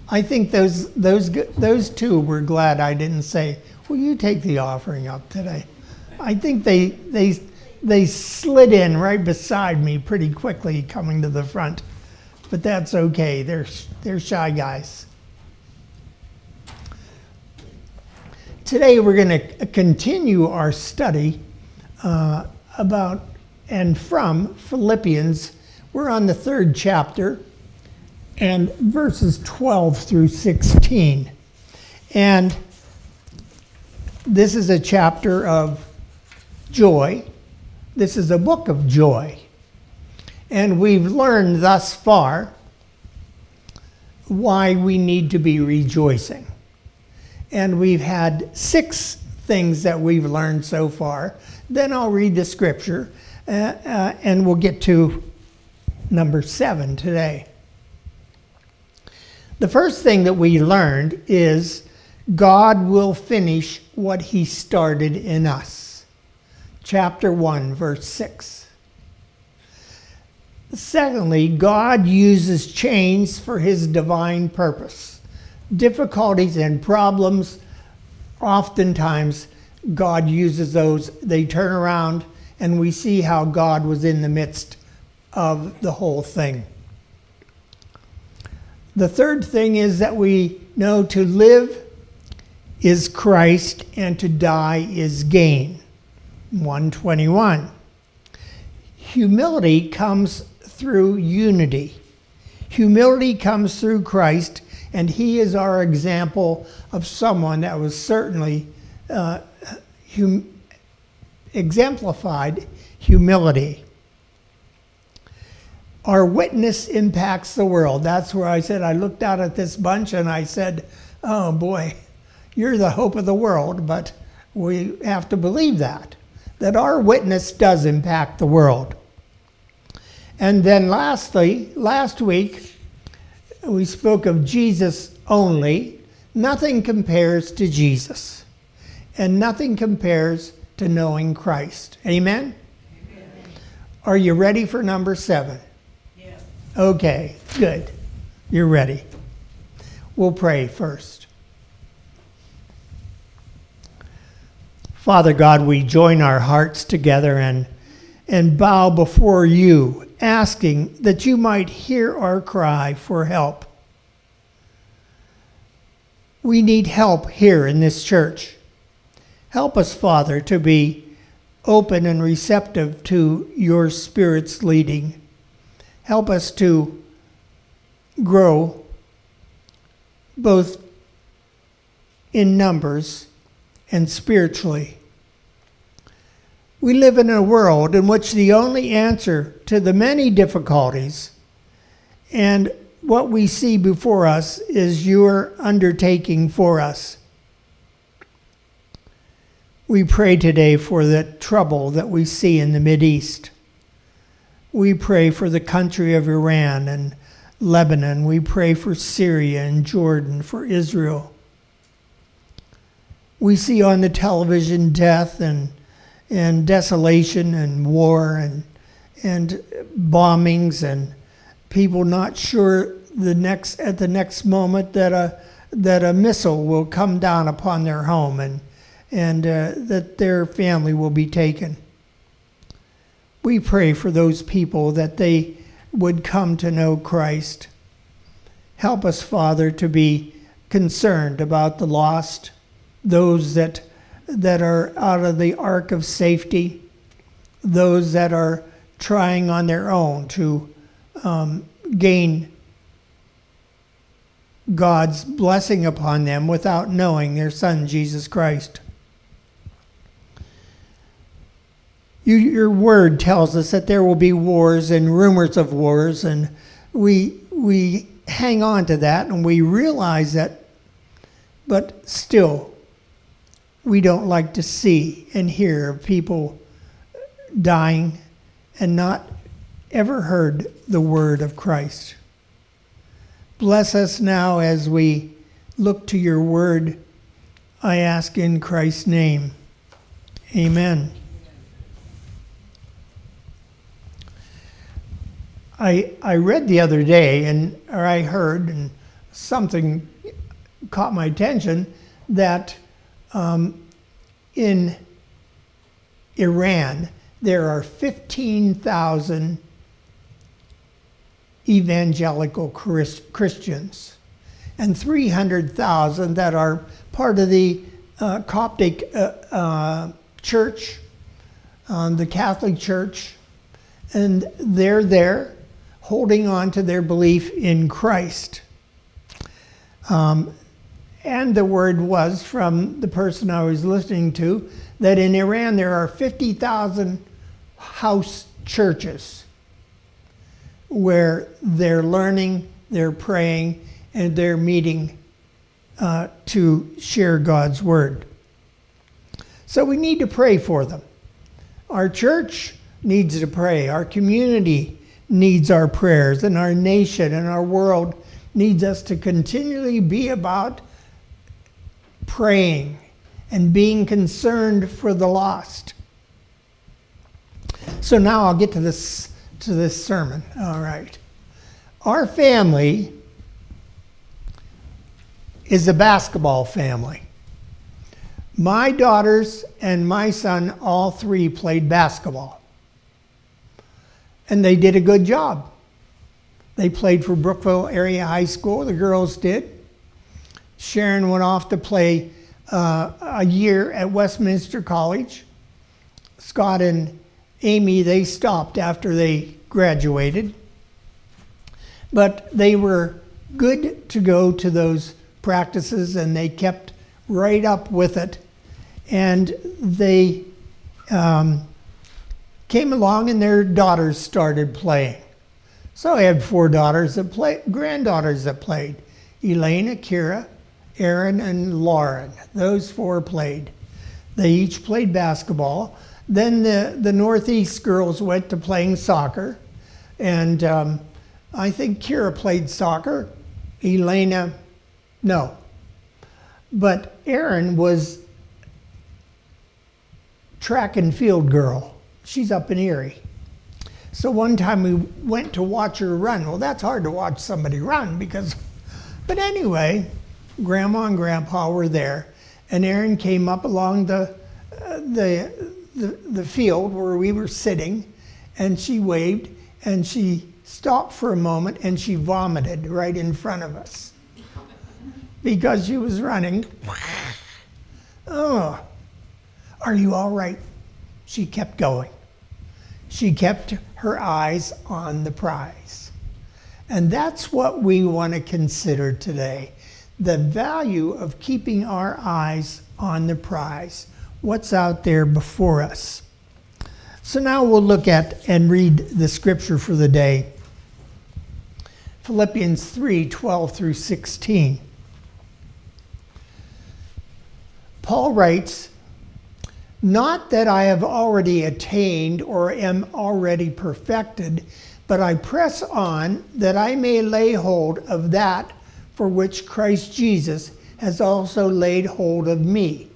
I think those two were glad I didn't say, "Will you take the offering up today?" I think they slid in right beside me pretty quickly, coming to the front, but that's okay. They're shy guys. Today we're going to continue our study about and from Philippians. We're on the 3rd chapter and verses 12 through 16. And this is a chapter of joy. This is a book of joy. And we've learned thus far why we need to be rejoicing. And we've had 6 things that we've learned so far. Then I'll read the scripture, and we'll get to number 7 today. The first thing that we learned is God will finish what he started in us. Chapter 1, verse 6. Secondly, God uses change for his divine purpose. Difficulties and problems, oftentimes God uses those. They turn around and we see how God was in the midst of the whole thing. The third thing is that we know to live is Christ and to die is gain. 1:21. Humility comes through unity. Humility comes through Christ, and he is our example of someone that was certainly exemplified humility. Our witness impacts the world. That's where I said, I looked out at this bunch and I said, oh boy, you're the hope of the world, but we have to believe that our witness does impact the world. And then lastly, last week, we spoke of Jesus only. Nothing compares to Jesus, and nothing compares to knowing Christ. Amen? Amen. Are you ready for number 7? Yes. Okay, good. You're ready. We'll pray first. Father God, we join our hearts together and bow before you, asking that you might hear our cry for help. We need help here in this church. Help us, Father, to be open and receptive to your Spirit's leading. Help us to grow both in numbers and spiritually. We live in a world in which the only answer to the many difficulties and what we see before us is your undertaking for us. We pray today for the trouble that we see in the Mideast. We pray for the country of Iran and Lebanon. We pray for Syria and Jordan, for Israel. We see on the television death and desolation and war and bombings and people not sure at the next moment that a missile will come down upon their home and that their family will be taken. We pray for those people that they would come to know Christ. Help us, Father, to be concerned about the lost, those that are out of the ark of safety, those that are trying on their own to gain God's blessing upon them without knowing their Son, Jesus Christ. Your word tells us that there will be wars and rumors of wars, and we hang on to that and we realize that, but still, we don't like to see and hear of people dying and not ever heard the word of Christ. Bless us now as we look to your word. I ask in Christ's name. Amen. I read the other day, or I heard, and something caught my attention that in Iran there are 15,000 evangelical Christians and 300,000 that are part of the Coptic church, the Catholic Church, and they're there holding on to their belief in Christ. And the word was from the person I was listening to that in Iran there are 50,000 house churches where they're learning, they're praying, and they're meeting to share God's word. So we need to pray for them. Our church needs to pray. Our community needs our prayers, and our nation and our world needs us to continually be about praying and being concerned for the lost. So now I'll get to this sermon. All right. Our family is a basketball family. My daughters and my son, all three played basketball. And they did a good job. They played for Brookville Area High School, the girls did. Sharon went off to play a year at Westminster College. Scott and Amy, they stopped after they graduated. But they were good to go to those practices, and they kept right up with it. And they came along, and their daughters started playing. So I had 4 daughters that played, granddaughters that played. Elena, Kira, Erin, and Lauren. Those 4 played. They each played basketball. Then the Northeast girls went to playing soccer. And I think Kira played soccer. Elena, no. But Erin was track and field girl. She's up in Erie. So one time we went to watch her run. Well, that's hard to watch somebody run because, but anyway, Grandma and Grandpa were there, and Erin came up along the field where we were sitting, and she waved, and she stopped for a moment, and she vomited right in front of us because she was running. Oh, are you all right? She kept going. She kept her eyes on the prize. And that's what we want to consider today. The value of keeping our eyes on the prize. What's out there before us. So now we'll look at and read the scripture for the day. Philippians 3:12 through 16. Paul writes, "Not that I have already attained or am already perfected, but I press on that I may lay hold of that for which Christ Jesus has also laid hold of me."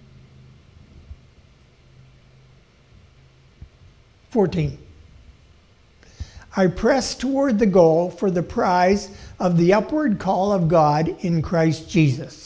14. "I press toward the goal for the prize of the upward call of God in Christ Jesus.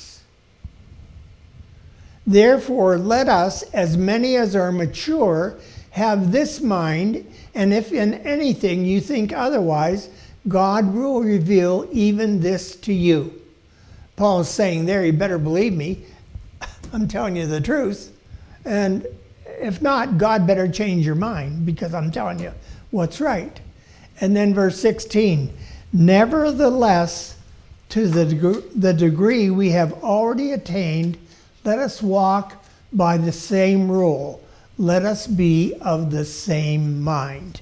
Therefore, let us, as many as are mature, have this mind, and if in anything you think otherwise, God will reveal even this to you." Paul is saying there, you better believe me. I'm telling you the truth. And if not, God better change your mind, because I'm telling you what's right. And then verse 16, "Nevertheless, to the degree we have already attained, let us walk by the same rule. Let us be of the same mind."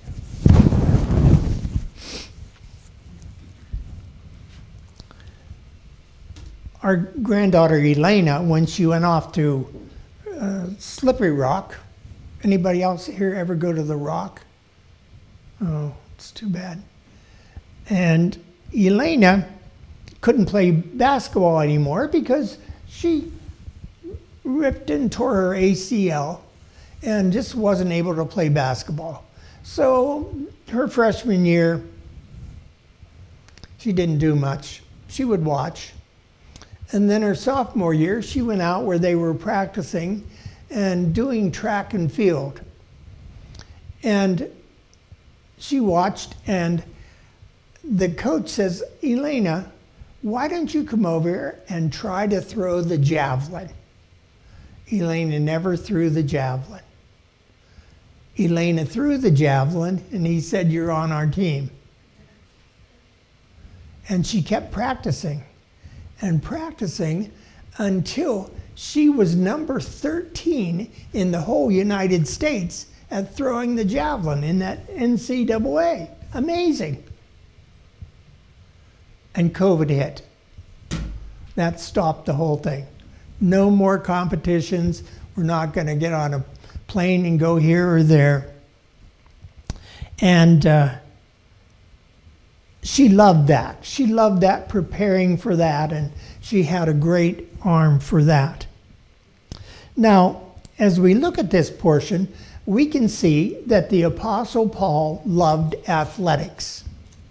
Our granddaughter Elena, when she went off to Slippery Rock, anybody else here ever go to the Rock? Oh, it's too bad. And Elena couldn't play basketball anymore because she ripped and tore her ACL and just wasn't able to play basketball. So her freshman year, she didn't do much. she would watch. And then her sophomore year, she went out where they were practicing and doing track and field. And she watched, and the coach says, Elena, why don't you come over here and try to throw the javelin? Elena never threw the javelin. Elena threw the javelin, and he said, you're on our team. And she kept practicing and practicing until she was number 13 in the whole United States at throwing the javelin in that NCAA. Amazing. And COVID hit. That stopped the whole thing. No more competitions. We're not going to get on a plane and go here or there. And she loved that. She loved that, preparing for that, and she had a great arm for that. Now, as we look at this portion, we can see that the Apostle Paul loved athletics.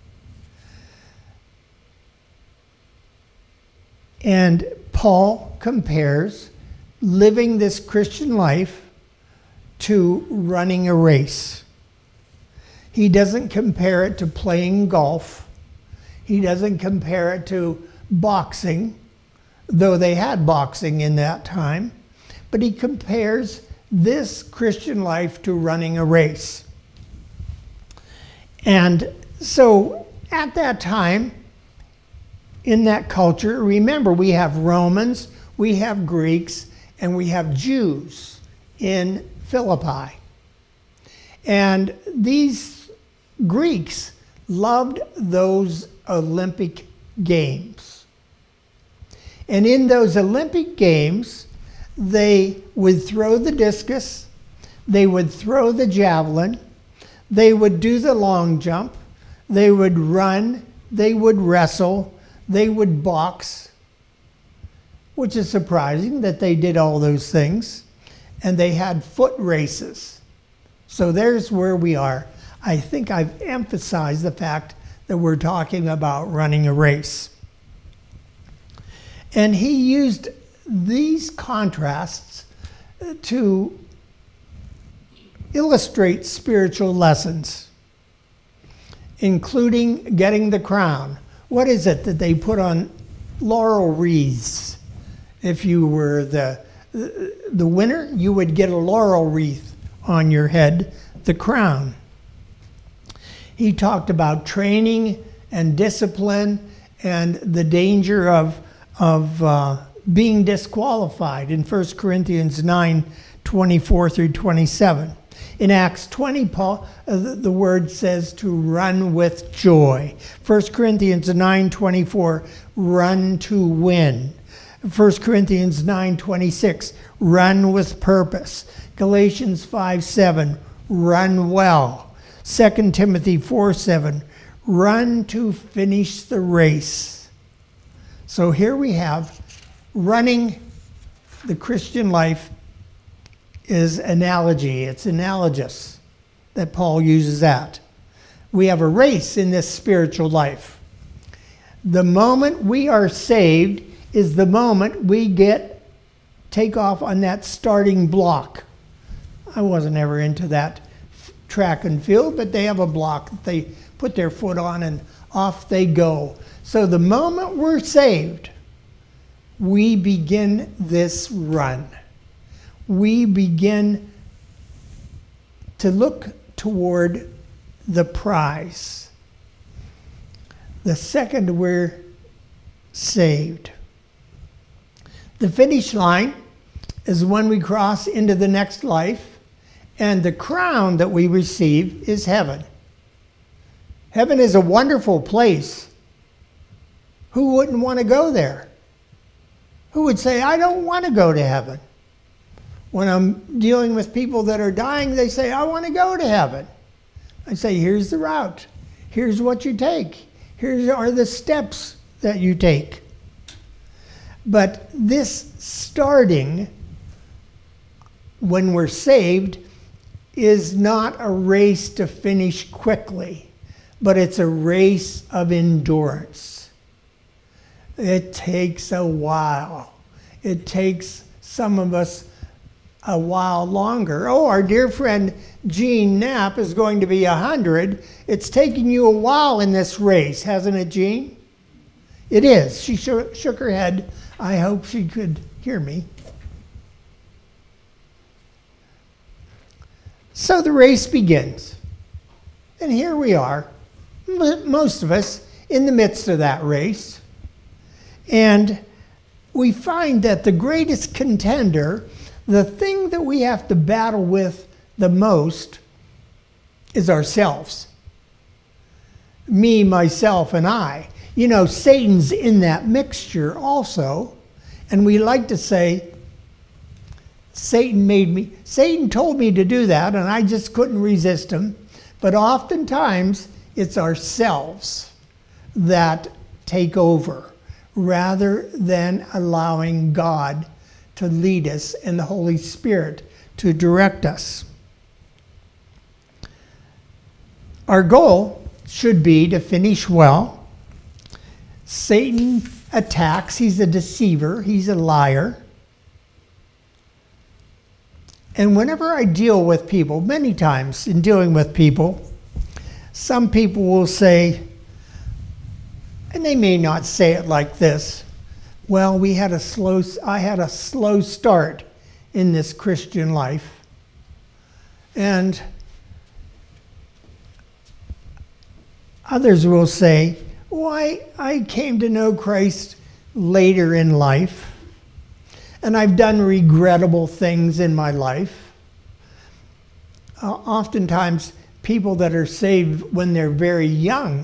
And Paul compares living this Christian life to running a race. He doesn't compare it to playing golf. He doesn't compare it to boxing, though they had boxing in that time. But he compares this Christian life to running a race. And so at that time, in that culture, remember, we have Romans, we have Greeks, and we have Jews in Philippi. And these Greeks loved those Olympic Games. And in those Olympic Games, they would throw the discus, they would throw the javelin, they would do the long jump, they would run, they would wrestle, they would box, which is surprising that they did all those things. And they had foot races. So there's where we are. I think I've emphasized the fact that we're talking about running a race. And he used these contrasts to illustrate spiritual lessons, including getting the crown. What is it that they put on laurel wreaths? If you were the winner, you would get a laurel wreath on your head, the crown. He talked about training and discipline and the danger of being disqualified in 1 Corinthians 9:24 through 27. In Acts 20, Paul, the word says to run with joy. 1 Corinthians 9:24, run to win. 1 Corinthians 9:26, run with purpose. Galatians 5:7, run well. 2 Timothy 4:7, run to finish the race. So here we have running the Christian life is analogy. It's analogous that Paul uses that. We have a race in this spiritual life. The moment we are saved is the moment we take off on that starting block. I wasn't ever into that track and field, but they have a block that they put their foot on and off they go. So the moment we're saved, we begin this run. We begin to look toward the prize. The second we're saved. The finish line is when we cross into the next life, and the crown that we receive is heaven. Heaven is a wonderful place. Who wouldn't want to go there? Who would say, I don't want to go to heaven? When I'm dealing with people that are dying, they say, I want to go to heaven. I say, here's the route. Here's what you take. Here are the steps that you take. But this starting, when we're saved, is not a race to finish quickly, but it's a race of endurance. It takes a while. It takes some of us a while longer. Oh, our dear friend Jean Knapp is going to be 100. It's taking you a while in this race, hasn't it, Jean? It is. She shook her head. I hope she could hear me. So the race begins. And here we are, most of us, in the midst of that race. And we find that the greatest contender, the thing that we have to battle with the most, is ourselves. Me, myself, and I. You know, Satan's in that mixture also. And we like to say, Satan told me to do that, and I just couldn't resist him. But oftentimes, it's ourselves that take over, rather than allowing God to lead us and the Holy Spirit to direct us. Our goal should be to finish well. Satan attacks. He's a deceiver. He's a liar. And whenever I deal with people, many times in dealing with people, some people will say, and they may not say it like this, well, I had a slow start in this Christian life. And others will say, well, I came to know Christ later in life, and I've done regrettable things in my life. Oftentimes, people that are saved when they're very young,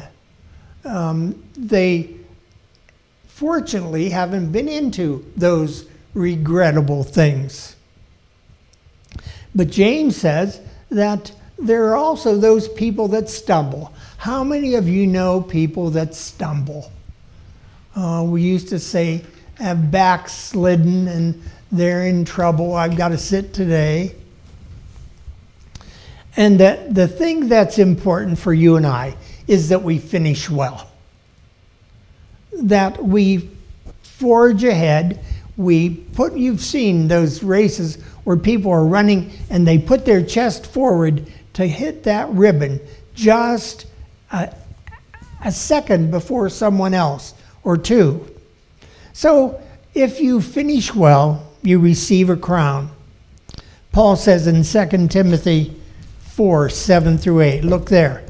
they fortunately haven't been into those regrettable things. But James says that there are also those people that stumble. How many of you know people that stumble? We used to say, have backslidden and they're in trouble. I've got to sit today. And the thing that's important for you and I is that we finish well. That we forge ahead. You've seen those races where people are running and they put their chest forward to hit that ribbon just a second before someone else or two. So if you finish well, you receive a crown. Paul says in 2 Timothy 4, 7 through 8. Look there.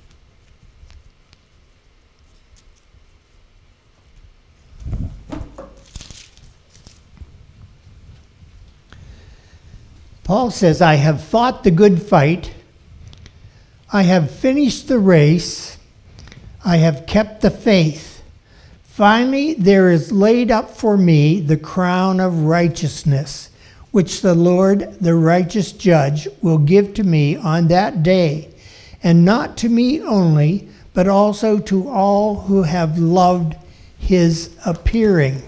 Paul says, I have fought the good fight. I have finished the race. I have kept the faith. Finally, there is laid up for me the crown of righteousness, which the Lord, the righteous judge, will give to me on that day, and not to me only, but also to all who have loved his appearing.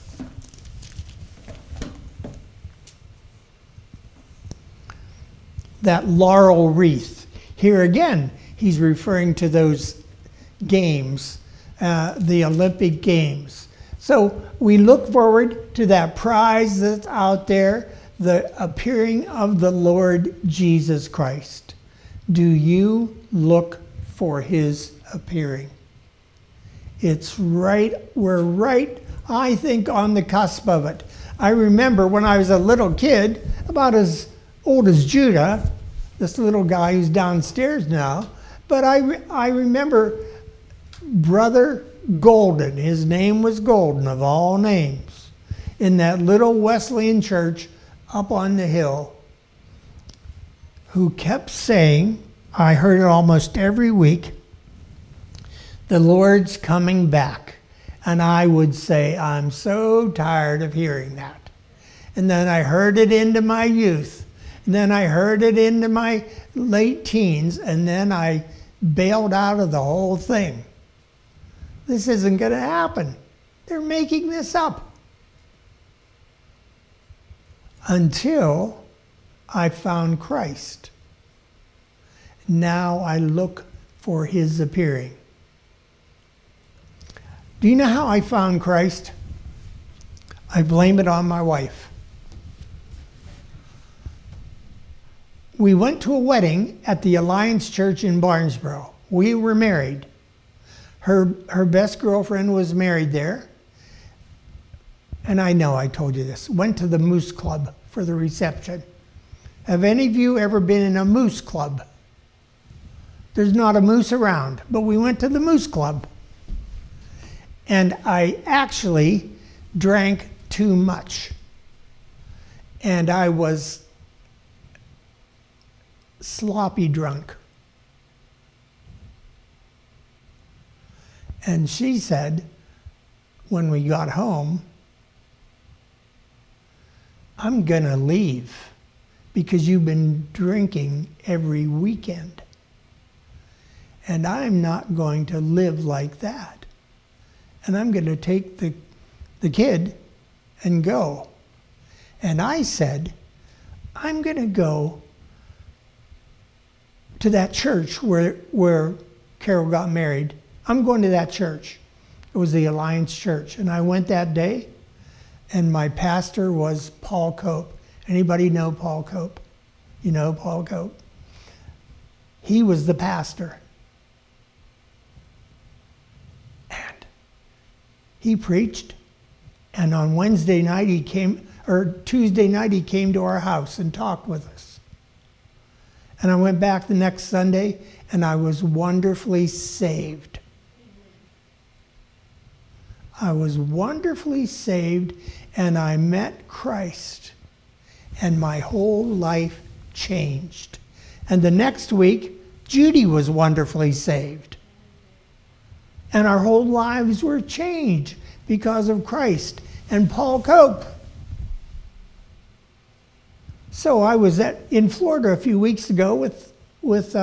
That laurel wreath. Here again, he's referring to those games, the Olympic Games. So we look forward to that prize that's out there, the appearing of the Lord Jesus Christ. Do you look for his appearing? It's right, we're right, I think, on the cusp of it. I remember when I was a little kid, about as old as Judah, this little guy who's downstairs now, but I remember Brother Golden, his name was Golden of all names, in that little Wesleyan church up on the hill, who kept saying, I heard it almost every week, the Lord's coming back. And I would say, I'm so tired of hearing that. And then I heard it into my youth. And then I heard it into my late teens. And then I bailed out of the whole thing. This isn't going to happen. They're making this up. Until I found Christ. Now I look for his appearing. Do you know how I found Christ? I blame it on my wife. We went to a wedding at the Alliance Church in Barnesboro. We were married. Her best girlfriend was married there. And I know I told you this. Went to the Moose Club for the reception. Have any of you ever been in a Moose Club? There's not a moose around, but we went to the Moose Club. And I actually drank too much. And I was sloppy drunk. And she said, when we got home, I'm going to leave because you've been drinking every weekend. And I'm not going to live like that. And I'm going to take the kid and go. And I said, I'm going to go to that church where Carol got married. I'm going to that church. It was the Alliance Church. And I went that day, and my pastor was Paul Cope. Anybody know Paul Cope? You know Paul Cope? He was the pastor. And he preached. And on Tuesday night he came to our house and talked with us. And I went back the next Sunday, and I was wonderfully saved. I was wonderfully saved, and I met Christ, and my whole life changed. And the next week, Judy was wonderfully saved. And our whole lives were changed because of Christ and Paul Cope. So I was in Florida a few weeks ago with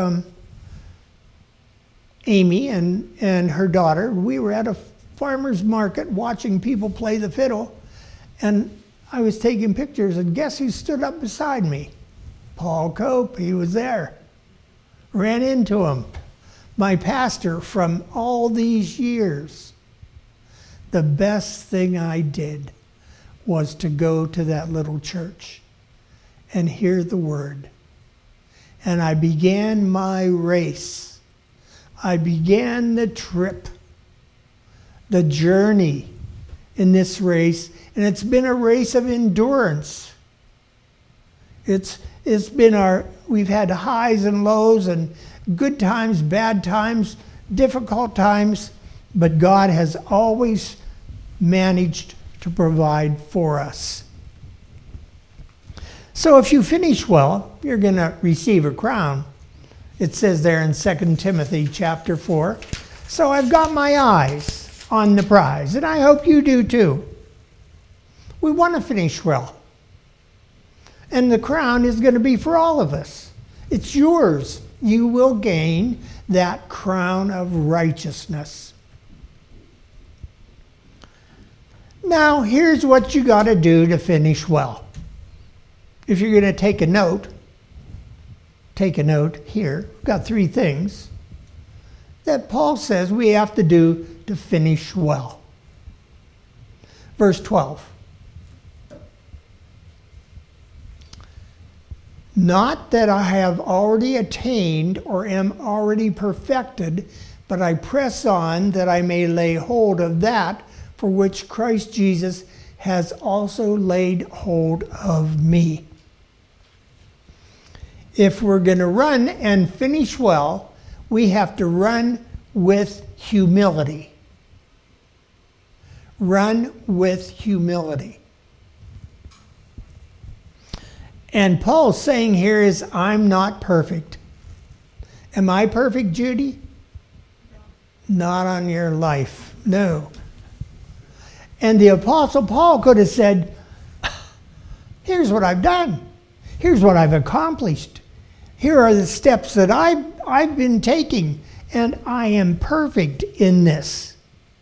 Amy and her daughter. We were at a farmer's market watching people play the fiddle, and I was taking pictures, and guess who stood up beside me? Paul Cope. He was there. Ran into him. My pastor from all these years. The best thing I did was to go to that little church and hear the word. And I began my race. I began the trip, the journey in this race, and it's been a race of endurance. It's been we've had highs and lows and good times, bad times, difficult times, but God has always managed to provide for us. So if you finish well, you're going to receive a crown. It says there in 2 Timothy chapter 4. So I've got my eyes on the prize, and I hope you do too. We want to finish well. And the crown is going to be for all of us. It's yours. You will gain that crown of righteousness. Now, here's what you got to do to finish well. If you're going to take a note here. We've got 3 things that Paul says we have to do to finish well. Verse 12. Not that I have already attained or am already perfected, but I press on that I may lay hold of that for which Christ Jesus has also laid hold of me. If we're going to run and finish well, we have to run with humility. Run with humility. And Paul's saying here is, I'm not perfect. Am I perfect, Judy? Not on your life, no. And the Apostle Paul could have said, here's what I've done. Here's what I've accomplished. Here are the steps that I've been taking, and I am perfect in this.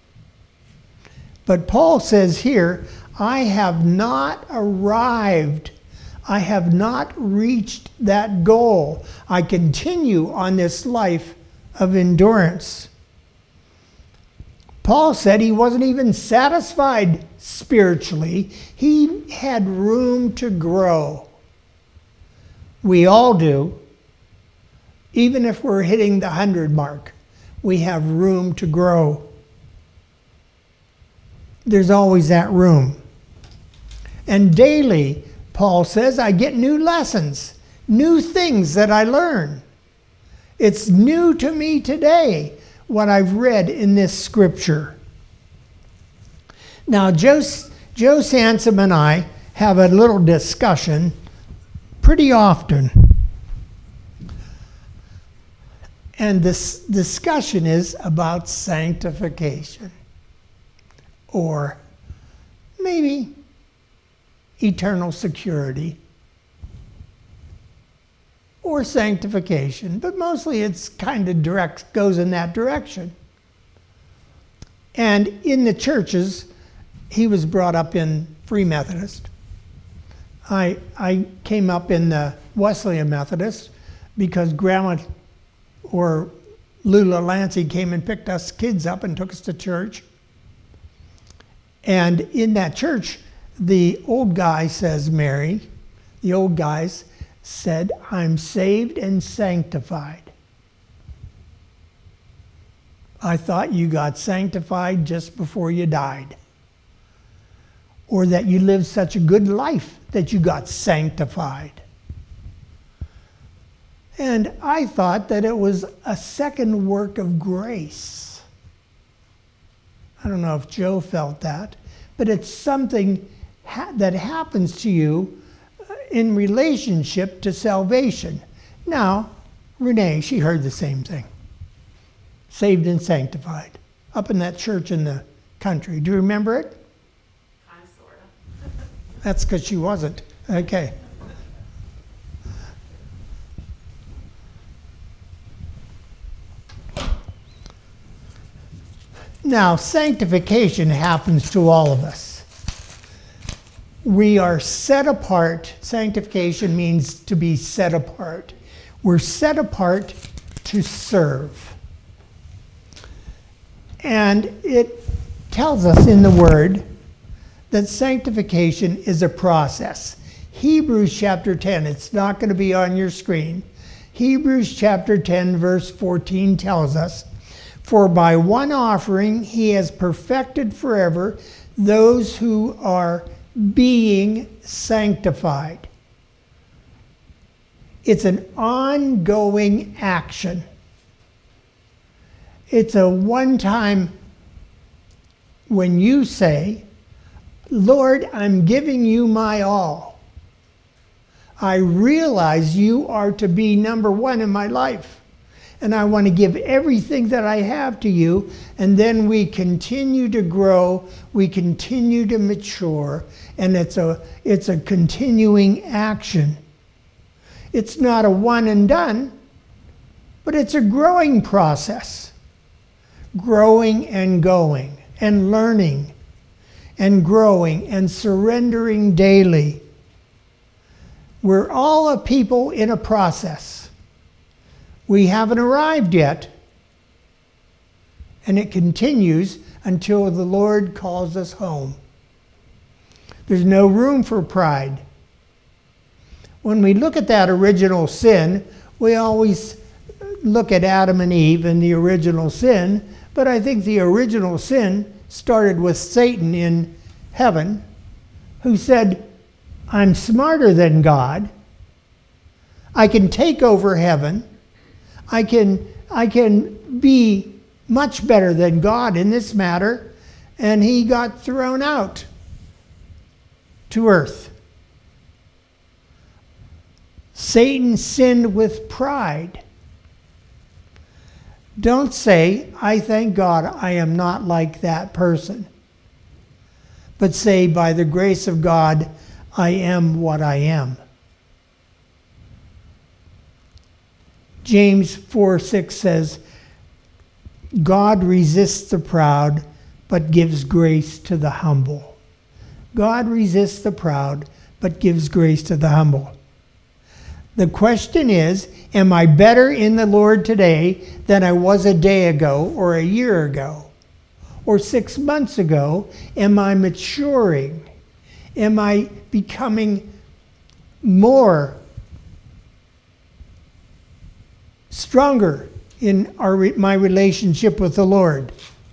But Paul says here, I have not arrived. I have not reached that goal. I continue on this life of endurance. Paul said he wasn't even satisfied spiritually. He had room to grow. We all do. Even if we're hitting the 100 mark, we have room to grow. There's always that room. And daily, Paul says, I get new lessons, new things that I learn. It's new to me today, what I've read in this scripture. Now, Joe Sansom and I have a little discussion pretty often. And this discussion is about sanctification, or maybe eternal security, or sanctification, but mostly it's kind of goes in that direction. And in the churches, he was brought up in Free Methodist. I came up in the Wesleyan Methodist because Grandma or Lula Lancey came and picked us kids up and took us to church. And in that church, the old guy says, Mary, the old guys said, I'm saved and sanctified. I thought you got sanctified just before you died. Or that you lived such a good life that you got sanctified. And I thought that it was a second work of grace. I don't know if Joe felt that, but it's something that happens to you in relationship to salvation. Now, Renee, she heard the same thing. Saved and sanctified. Up in that church in the country. Do you remember it? Kind of, sort of. That's because she wasn't. Okay. Now, sanctification happens to all of us. We are set apart. Sanctification means to be set apart. We're set apart to serve. And it tells us in the Word that sanctification is a process. Hebrews chapter 10, it's not going to be on your screen. Hebrews chapter 10, verse 14 tells us, for by one offering he has perfected forever those who are being sanctified. It's an ongoing action. It's a one-time when you say, Lord, I'm giving you my all. I realize you are to be number one in my life. And I want to give everything that I have to you. And then we continue to grow. We continue to mature. And it's a continuing action. It's not a one and done, but it's a growing process. Growing and going and learning and growing and surrendering daily. We're all a people in a process. We haven't arrived yet, and it continues until the Lord calls us home. There's no room for pride. When we look at that original sin, we always look at Adam and Eve and the original sin, but I think the original sin started with Satan in heaven, who said, I'm smarter than God. I can take over heaven. I can be much better than God in this matter. And he got thrown out to earth. Satan sinned with pride. Don't say, I thank God I am not like that person. But say, by the grace of God, I am what I am. James 4:6 says, God resists the proud, but gives grace to the humble. God resists the proud, but gives grace to the humble. The question is, am I better in the Lord today than I was a day ago or a year ago? or 6 months ago? Am I maturing? Am I becoming more stronger in my relationship with the Lord?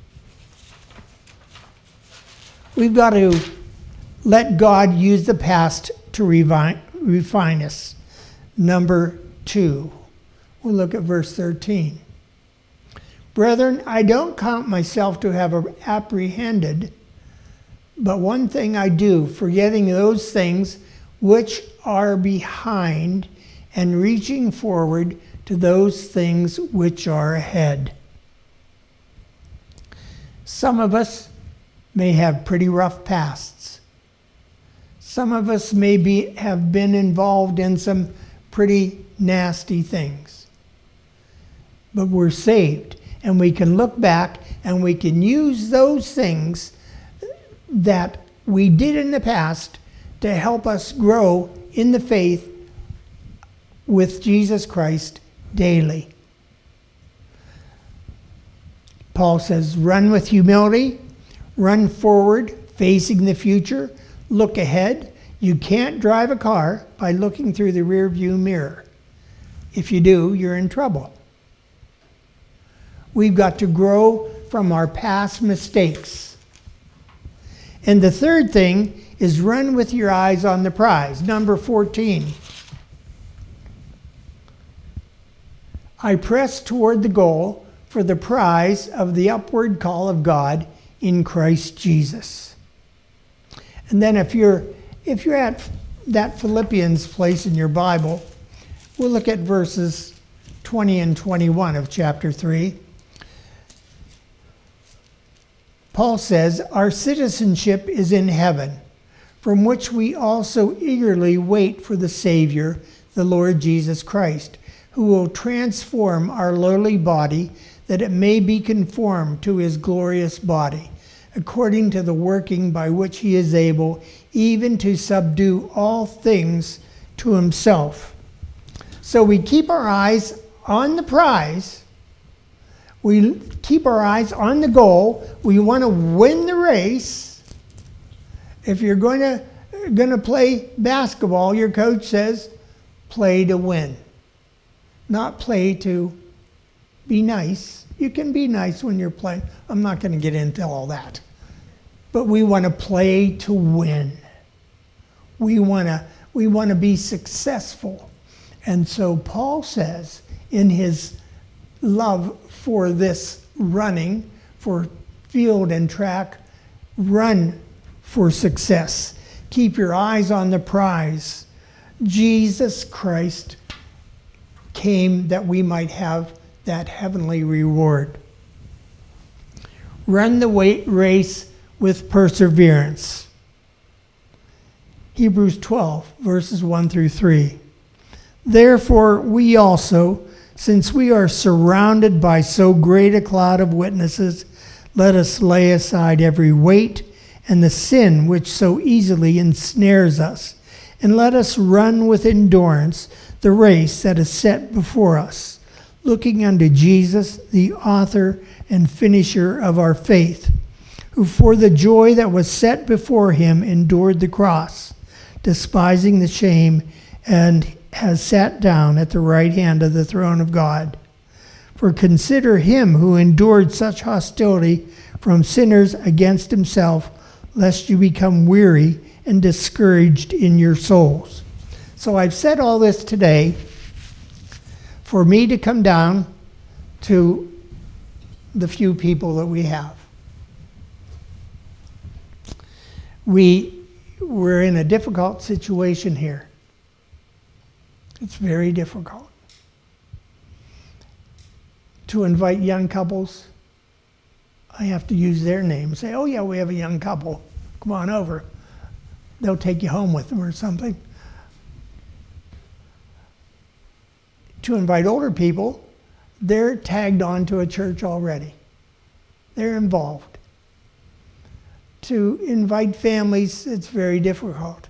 We've got to let God use the past to refine us. Number 2, we'll look at verse 13. Brethren, I don't count myself to have apprehended, but one thing I do, forgetting those things which are behind and reaching forward to those things which are ahead. Some of us may have pretty rough pasts. Some of us may have been involved in some pretty nasty things. But we're saved, and we can look back and we can use those things that we did in the past to help us grow in the faith with Jesus Christ daily. Paul says, run with humility, run forward, facing the future, look ahead. You can't drive a car by looking through the rear view mirror. If you do, you're in trouble. We've got to grow from our past mistakes. And the third thing is run with your eyes on the prize. Number 14. I press toward the goal for the prize of the upward call of God in Christ Jesus. And then if you're at that Philippians place in your Bible, we'll look at verses 20 and 21 of chapter 3. Paul says, our citizenship is in heaven, from which we also eagerly wait for the Savior, the Lord Jesus Christ, who will transform our lowly body, that it may be conformed to his glorious body, according to the working by which he is able even to subdue all things to himself. So we keep our eyes on the prize. We keep our eyes on the goal. We want to win the race. If you're going to play basketball, your coach says, play to win, not play to be nice. You can be nice when you're playing. I'm not going to get into all that. But we want to play to win. We want to be successful. And so Paul says in his love for this running, for field and track, run for success. Keep your eyes on the prize. Jesus Christ came that we might have that heavenly reward. Run the race with perseverance. Hebrews 12, verses 1 through 3. Therefore, we also, since we are surrounded by so great a cloud of witnesses, let us lay aside every weight and the sin which so easily ensnares us, and let us run with endurance the race that is set before us, looking unto Jesus, the author and finisher of our faith, who for the joy that was set before him endured the cross, despising the shame, and has sat down at the right hand of the throne of God. For consider him who endured such hostility from sinners against himself, lest you become weary and discouraged in your souls. So I've said all this today for me to come down to the few people that we have. We're in a difficult situation here. It's very difficult. To invite young couples, I have to use their name. Say, oh yeah, we have a young couple. Come on over. They'll take you home with them or something. To invite older people, they're tagged on to a church already. They're involved. To invite families, it's very difficult.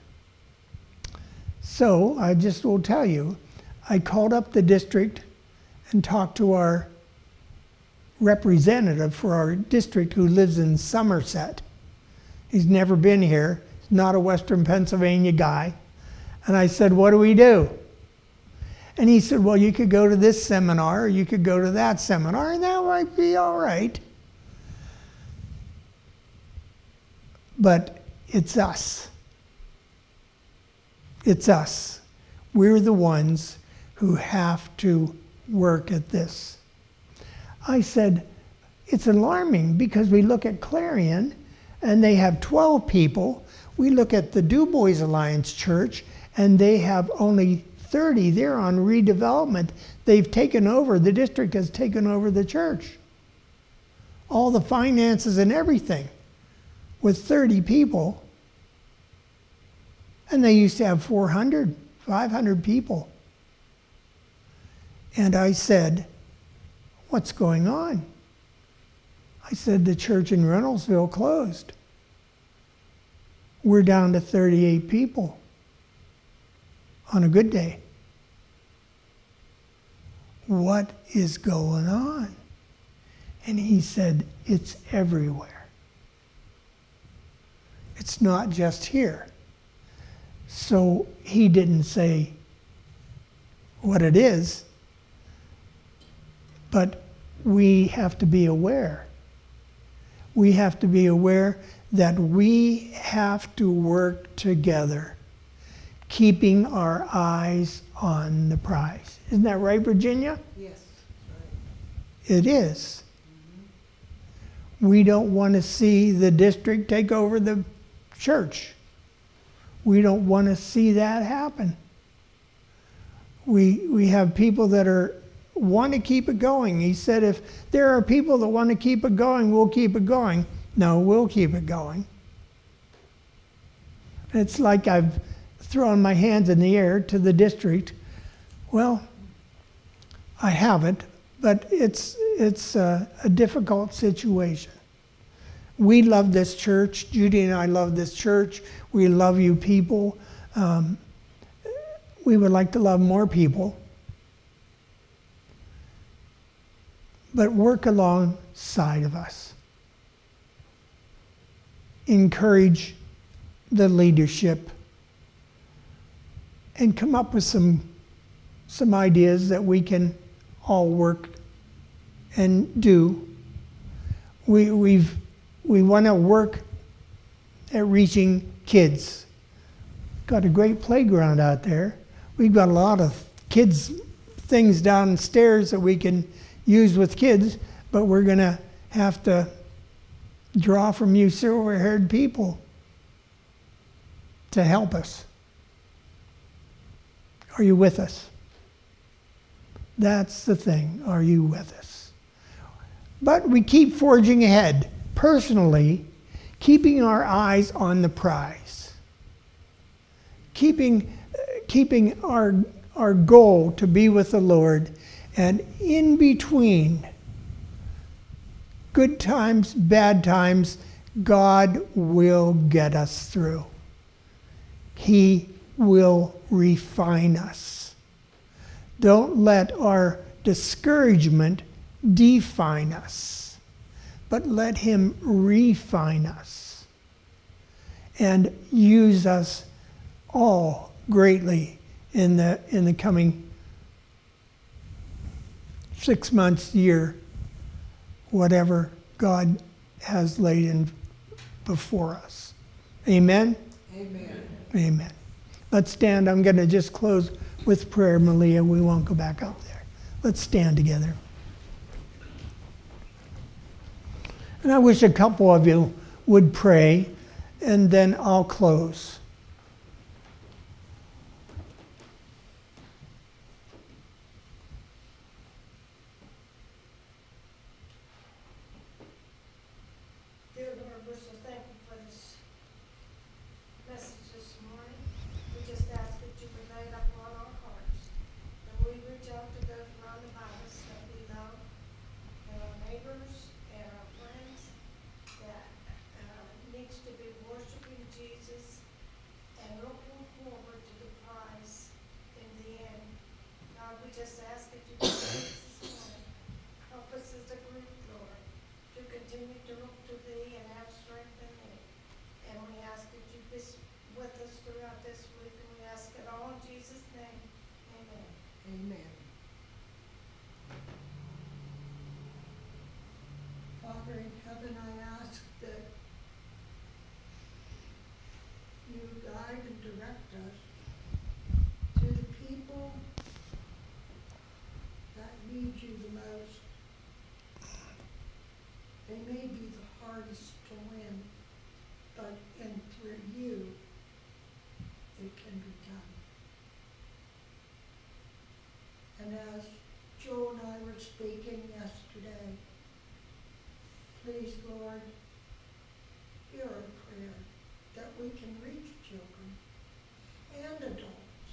So I just will tell you, I called up the district and talked to our representative for our district who lives in Somerset. He's never been here. He's not a Western Pennsylvania guy. And I said, what do we do? And he said, well, you could go to this seminar, or you could go to that seminar, and that might be all right. But it's us. It's us. We're the ones who have to work at this. I said, it's alarming because we look at Clarion and they have 12 people. We look at the Du Bois Alliance Church and they have only 30. They're on redevelopment. They've taken over, the district has taken over the church. All the finances and everything with 30 people. And they used to have 400, 500 people. And I said, what's going on? I said, the church in Reynoldsville closed. We're down to 38 people on a good day. What is going on? And he said, it's everywhere. It's not just here. So he didn't say what it is, but we have to be aware. We have to be aware that we have to work together, keeping our eyes on the prize. Isn't that right, Virginia? Yes. It is. We don't want to see the district take over the church. We don't want to see that happen. We have people that want to keep it going. He said, if there are people that want to keep it going, we'll keep it going. No, we'll keep it going. It's like I've thrown my hands in the air to the district. Well, I haven't, but it's a difficult situation. We love this church. Judy and I love this church. We love you people. We would like to love more people. But work alongside of us. Encourage the leadership and come up with some ideas that we can all work and do. We want to work at reaching kids. Got a great playground out there. We've got a lot of kids things downstairs that we can use with kids, but we're going to have to draw from you silver-haired people to help us. Are you with us? That's the thing. Are you with us? But we keep forging ahead, personally, keeping our eyes on the prize. Keeping our goal to be with the Lord, and in between good times, bad times, God will get us through. He will refine us. Don't let our discouragement define us, but let Him refine us and use us all greatly in the coming 6 months, year, whatever God has laid in before us. Amen? Amen. Amen. Let's stand. I'm going to just close with prayer, Malia. We won't go back up there. Let's stand together. And I wish a couple of you would pray, and then I'll close. Dear Lord, we're so thankful for this message this morning. We just ask that you would lay it up on our hearts. And we reach out to those around about us that we love, and our neighbors and our friends that needs to be worshiping Jesus and looking forward to the prize in the end. God, we just ask that you bless us this morning. Help us as a group, Lord. continue to look to thee and have strength in thee. And we ask that you be with us throughout this week, and we ask it all in Jesus' name. Amen. Amen. Father in heaven, I ask that you guide and direct us to the people that need you the most. They may be the hardest to win, but through you, it can be done. And as Joe and I were speaking yesterday, please, Lord, hear our prayer that we can reach children and adults.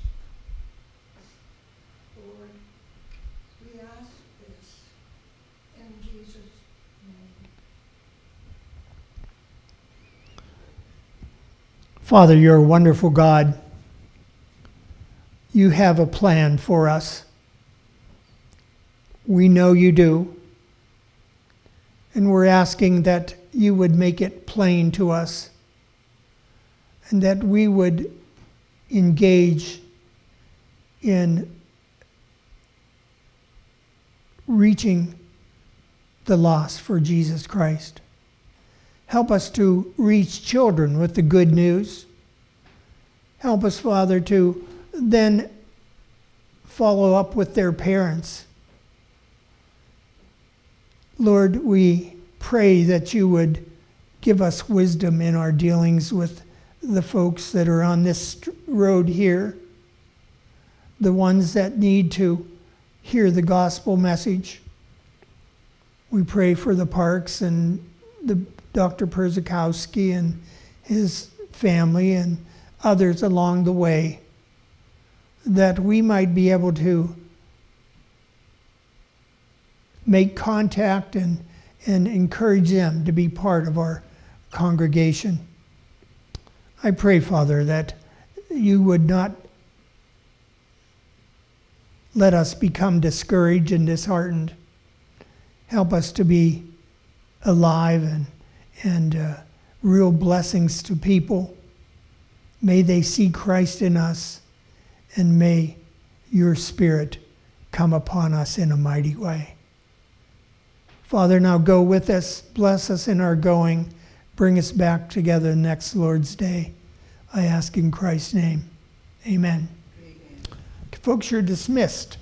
Lord, we ask this in Jesus' name. Father, you're a wonderful God. You have a plan for us. We know you do. And we're asking that you would make it plain to us and that we would engage in reaching the lost for Jesus Christ. Help us to reach children with the good news. Help us, Father, to then follow up with their parents. Lord, we pray that you would give us wisdom in our dealings with the folks that are on this road here, the ones that need to hear the gospel message. We pray for the Parks and the Dr. Perzakowski and his family and others along the way, that we might be able to make contact and encourage them to be part of our congregation. I pray, Father, that you would not let us become discouraged and disheartened. Help us to be alive and real blessings to people. May they see Christ in us, and may your Spirit come upon us in a mighty way. Father, now go with us, bless us in our going, bring us back together next Lord's Day. I ask in Christ's name. Amen. Amen. Folks, you're dismissed.